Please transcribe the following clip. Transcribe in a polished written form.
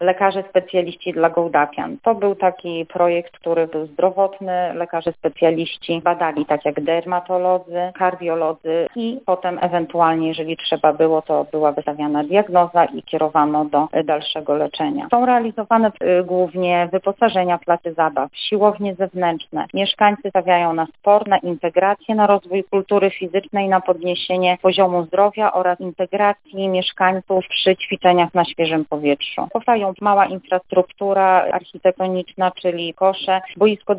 lekarze specjaliści dla Gołdapian. To był taki projekt, który był zdrowotny. Lekarze specjaliści badali tak jak dermatolodzy, kardiolodzy i potem ewentualnie, jeżeli trzeba było, to była wystawiana diagnoza i kierowano do dalszego leczenia. Są realizowane głównie wyposażenia placy zabaw, siłownie zewnętrzne. Mieszkańcy stawiają na sport, na integrację, na rozwój kultury fizycznej, na podniesienie poziomu zdrowia oraz integracji mieszkańców przy ćwiczeniach na świeżym powietrzu. Powstają mała infrastruktura architektoniczna, czyli kosze, boisko